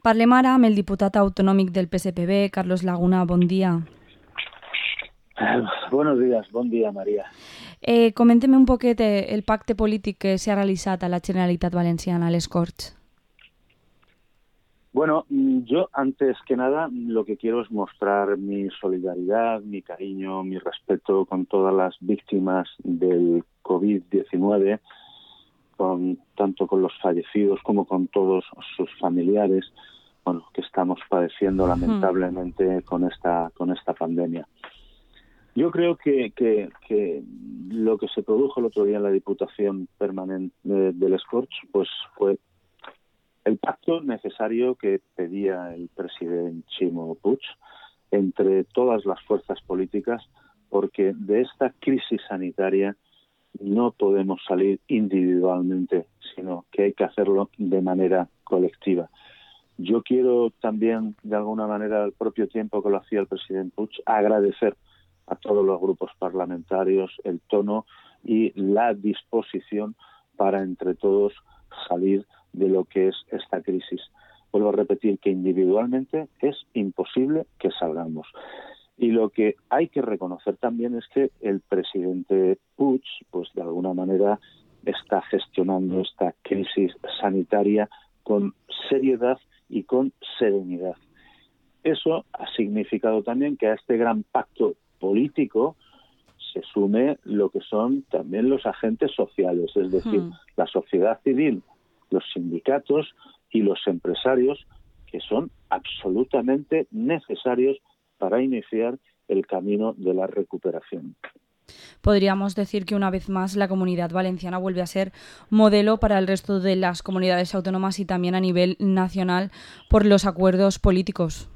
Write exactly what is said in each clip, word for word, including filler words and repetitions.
Parlem ara amb el diputat autonòmic del P S P B, Carlos Laguna. Bon dia. Eh, buenos días, bon dia, María. Eh, coménteme un poquet el pacte polític que s'ha realitzat a la Generalitat Valenciana, a les Corts. Bueno, yo antes que nada lo que quiero es mostrar mi solidaridad, mi cariño, mi respeto con todas las víctimas del COVID diecinueve, con, tanto con los fallecidos como con todos sus familiares, bueno, que estamos padeciendo lamentablemente mm. con esta con esta pandemia. Yo creo que, que, que lo que se produjo el otro día en la Diputación Permanente de, de les Corts, pues fue el pacto necesario que pedía el presidente Ximo Puig entre todas las fuerzas políticas, porque de esta crisis sanitaria no podemos salir individualmente, sino que hay que hacerlo de manera colectiva. Yo quiero también, de alguna manera, al propio tiempo que lo hacía el presidente Puig, agradecer a todos los grupos parlamentarios el tono y la disposición para entre todos salir de lo que es esta crisis. Vuelvo a repetir que individualmente es imposible que salgamos. Y lo que hay que reconocer también es que el presidente Puig, pues de alguna manera, está gestionando esta crisis sanitaria con seriedad y con serenidad. Eso ha significado también que a este gran pacto político se sume lo que son también los agentes sociales, es decir, hmm. la sociedad civil, los sindicatos y los empresarios, que son absolutamente necesarios para iniciar el camino de la recuperación. Podríamos decir que una vez más la Comunidad Valenciana vuelve a ser modelo para el resto de las comunidades autónomas y también a nivel nacional por los acuerdos políticos.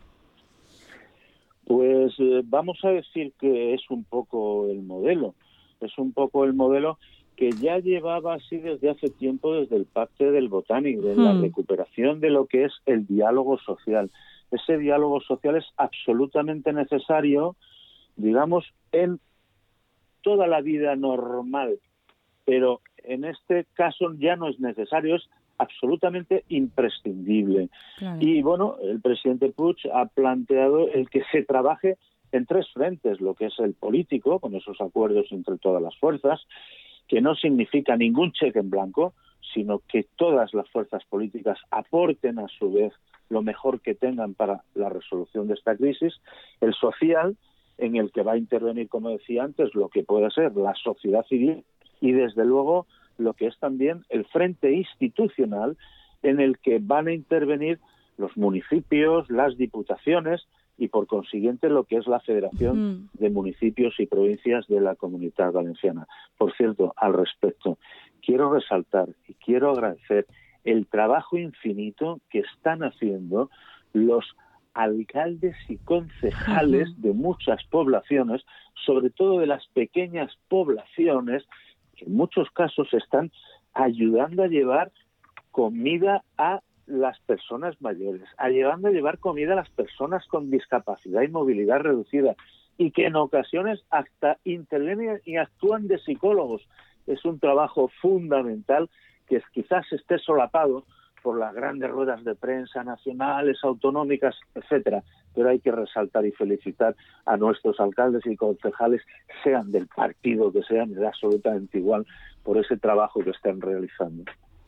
Pues eh, vamos a decir que es un poco el modelo, es un poco el modelo que ya llevaba así desde hace tiempo, desde el Pacte del Botánico, de hmm. la recuperación de lo que es el diálogo social. Ese diálogo social es absolutamente necesario, digamos, en toda la vida normal, pero en este caso ya no es necesario, es absolutamente imprescindible. Claro. Y bueno, el presidente Puig ha planteado el que se trabaje en tres frentes, lo que es el político, con esos acuerdos entre todas las fuerzas, que no significa ningún cheque en blanco, sino que todas las fuerzas políticas aporten a su vez lo mejor que tengan para la resolución de esta crisis. El social, en el que va a intervenir, como decía antes, lo que puede ser la sociedad civil y, desde luego, lo que es también el frente institucional, en el que van a intervenir los municipios, las diputaciones y, por consiguiente, lo que es la Federación mm. de Municipios y Provincias de la Comunidad Valenciana. Por cierto, al respecto, quiero resaltar y quiero agradecer el trabajo infinito que están haciendo los alcaldes y concejales uh-huh. de muchas poblaciones, sobre todo de las pequeñas poblaciones, que en muchos casos están ayudando a llevar comida a las personas mayores, ayudando a llevar comida a las personas con discapacidad y movilidad reducida, y que en ocasiones hasta intervienen y actúan de psicólogos. Es un trabajo fundamental que quizás esté solapado por las grandes ruedas de prensa nacionales, autonómicas, etcétera, pero hay que resaltar y felicitar a nuestros alcaldes y concejales, sean del partido que sean, es absolutamente igual, por ese trabajo que están realizando.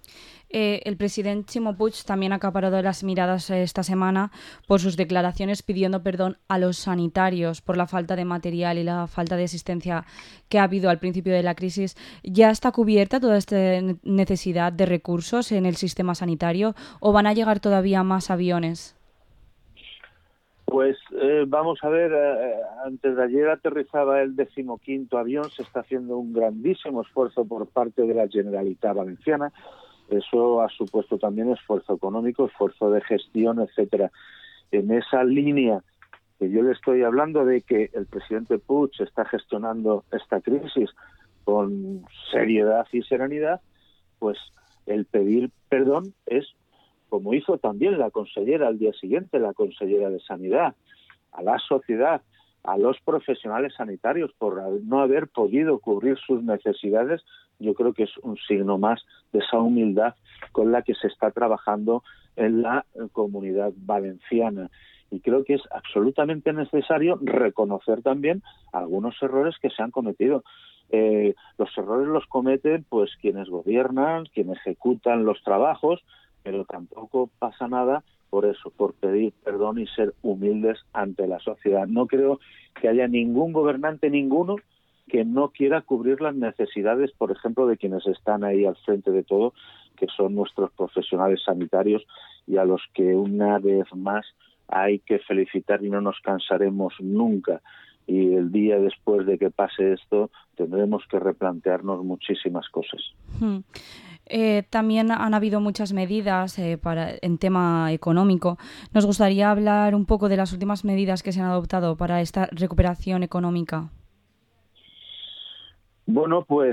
Eh, el presidente Ximo Puig también ha acaparado las miradas eh, esta semana por sus declaraciones pidiendo perdón a los sanitarios por la falta de material y la falta de asistencia que ha habido al principio de la crisis. ¿Ya está cubierta toda esta necesidad de recursos en el sistema sanitario o van a llegar todavía más aviones? Pues eh, vamos a ver, eh, antes de ayer aterrizaba el decimoquinto avión, se está haciendo un grandísimo esfuerzo por parte de la Generalitat Valenciana. Eso ha supuesto también esfuerzo económico, esfuerzo de gestión, etcétera. En esa línea que yo le estoy hablando de que el presidente Puig está gestionando esta crisis con seriedad y serenidad, pues el pedir perdón es, como hizo también la consellera al día siguiente, la consellera de Sanidad, a la sociedad, a los profesionales sanitarios por no haber podido cubrir sus necesidades yo creo que es un signo más de esa humildad con la que se está trabajando en la Comunidad Valenciana. Y creo que es absolutamente necesario reconocer también algunos errores que se han cometido. Eh, los errores los cometen pues quienes gobiernan, quienes ejecutan los trabajos, pero tampoco pasa nada por eso, por pedir perdón y ser humildes ante la sociedad. No creo que haya ningún gobernante, ninguno, que no quiera cubrir las necesidades, por ejemplo, de quienes están ahí al frente de todo, que son nuestros profesionales sanitarios y a los que una vez más hay que felicitar y no nos cansaremos nunca. Y el día después de que pase esto tendremos que replantearnos muchísimas cosas. Hmm. Eh, también han habido muchas medidas eh, para, en tema económico. Nos gustaría hablar un poco de las últimas medidas que se han adoptado para esta recuperación económica. Bueno, pues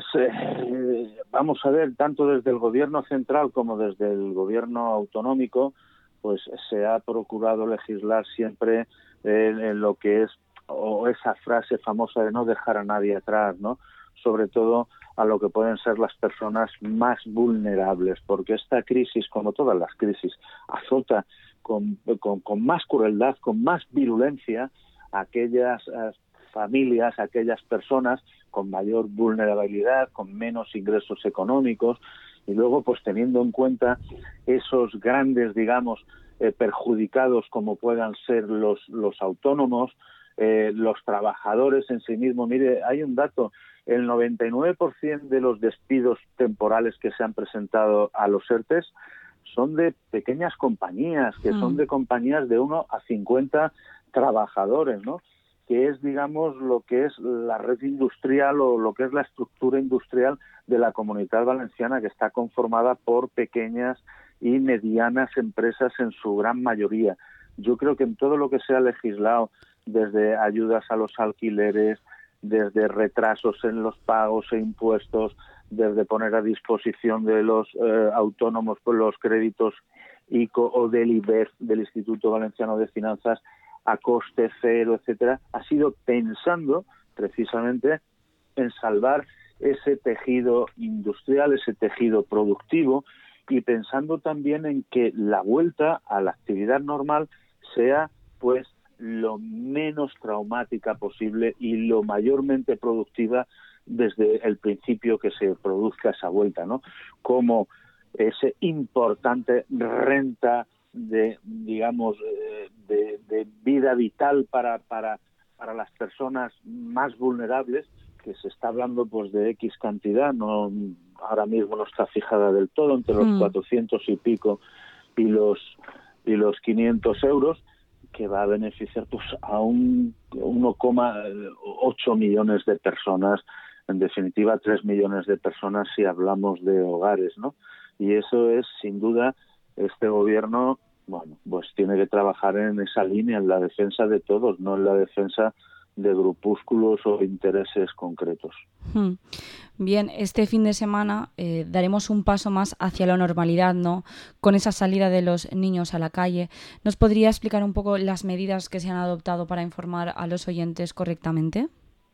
eh, vamos a ver, tanto desde el gobierno central como desde el gobierno autonómico, pues se ha procurado legislar siempre eh, en lo que es, o esa frase famosa de no dejar a nadie atrás, ¿no? Sobre todo a lo que pueden ser las personas más vulnerables, porque esta crisis, como todas las crisis, azota con, con, con más crueldad, con más virulencia a aquellas eh, familias, a aquellas personas con mayor vulnerabilidad, con menos ingresos económicos, y luego pues teniendo en cuenta esos grandes, digamos, eh, perjudicados como puedan ser los, los autónomos, Eh, los trabajadores en sí mismos. Mire, hay un dato, el noventa y nueve por ciento de los despidos temporales que se han presentado a los ERTES son de pequeñas compañías, que mm. son de compañías de uno a cincuenta trabajadores, ¿no? Que es, digamos, lo que es la red industrial o lo que es la estructura industrial de la Comunidad Valenciana, que está conformada por pequeñas y medianas empresas en su gran mayoría. Yo creo que en todo lo que se ha legislado, desde ayudas a los alquileres, desde retrasos en los pagos e impuestos, desde poner a disposición de los eh, autónomos por los créditos I C O o del I B E F, del Instituto Valenciano de Finanzas, a coste cero, etcétera, ha sido pensando precisamente en salvar ese tejido industrial, ese tejido productivo, y pensando también en que la vuelta a la actividad normal sea pues lo menos traumática posible y lo mayormente productiva desde el principio que se produzca esa vuelta, ¿no? Como ese importante renta de, digamos, de, de vida vital para, para, para las personas más vulnerables, que se está hablando pues de X cantidad, no ahora mismo no está fijada del todo, entre los mm. cuatrocientos y pico y los y los quinientos euros, que va a beneficiar pues a un uno coma ocho millones de personas, en definitiva tres millones de personas si hablamos de hogares, ¿no? Y eso es, sin duda, este gobierno, bueno, pues tiene que trabajar en esa línea, en la defensa de todos, no en la defensa de grupúsculos o intereses concretos. Hmm. Bien, este fin de semana eh, daremos un paso más hacia la normalidad, ¿no? Con esa salida de los niños a la calle. ¿Nos podría explicar un poco las medidas que se han adoptado para informar a los oyentes correctamente?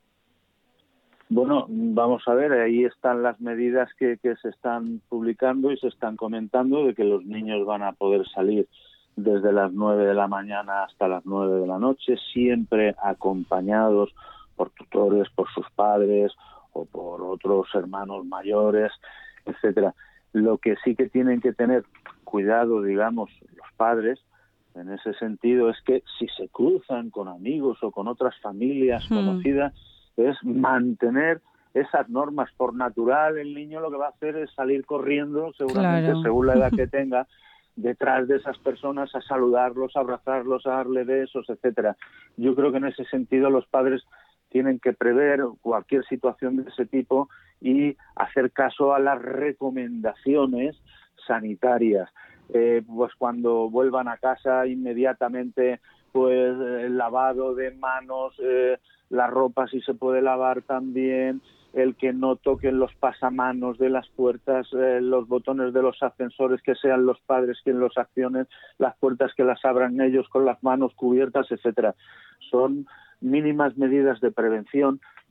Bueno, vamos a ver, ahí están las medidas que, que se están publicando y se están comentando de que los niños van a poder salir desde las nueve de la mañana hasta las nueve de la noche, siempre acompañados por tutores, por sus padres o por otros hermanos mayores, etcétera. Lo que sí que tienen que tener cuidado, digamos, los padres, en ese sentido, es que si se cruzan con amigos o con otras familias hmm. conocidas, es mantener esas normas. Por natural, el niño lo que va a hacer es salir corriendo, seguramente, claro. según la edad que tenga, detrás de esas personas a saludarlos, a abrazarlos, a darle besos, etcétera. Yo creo que en ese sentido los padres tienen que prever cualquier situación de ese tipo y hacer caso a las recomendaciones sanitarias. Eh, pues cuando vuelvan a casa inmediatamente, pues el lavado de manos, eh, la ropa si se puede lavar también, el que no toquen los pasamanos de las puertas, eh, los botones de los ascensores, que sean los padres quienes los accionen, las puertas que las abran ellos con las manos cubiertas, etcétera. Son mínimas medidas de prevención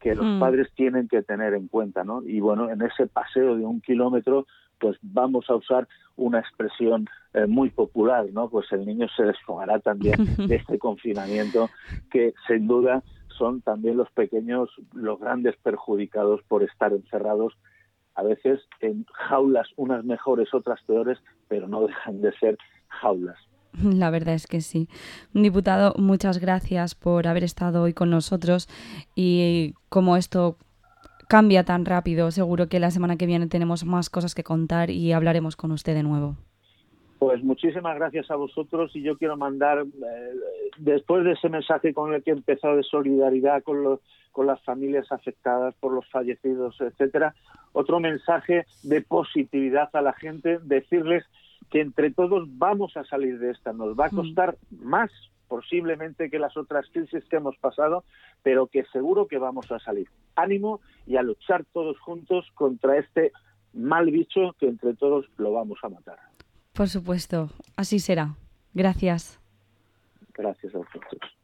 que los Mm. padres tienen que tener en cuenta, ¿no? Y bueno, en ese paseo de un kilómetro, pues vamos a usar una expresión eh, muy popular, ¿no? Pues el niño se desfogará también de este confinamiento, que sin duda son también los pequeños los grandes perjudicados por estar encerrados, a veces en jaulas, unas mejores, otras peores, pero no dejan de ser jaulas. La verdad es que sí. Diputado, muchas gracias por haber estado hoy con nosotros, y como esto cambia tan rápido, seguro que la semana que viene tenemos más cosas que contar y hablaremos con usted de nuevo. Pues muchísimas gracias a vosotros, y yo quiero mandar, eh, después de ese mensaje con el que he empezado de solidaridad con los, con las familias afectadas por los fallecidos, etcétera, otro mensaje de positividad a la gente, decirles que entre todos vamos a salir de esta. Nos va a costar mm. más posiblemente que las otras crisis que hemos pasado, pero que seguro que vamos a salir. Ánimo, y a luchar todos juntos contra este mal bicho que entre todos lo vamos a matar. Por supuesto, así será. Gracias. Gracias a vosotros.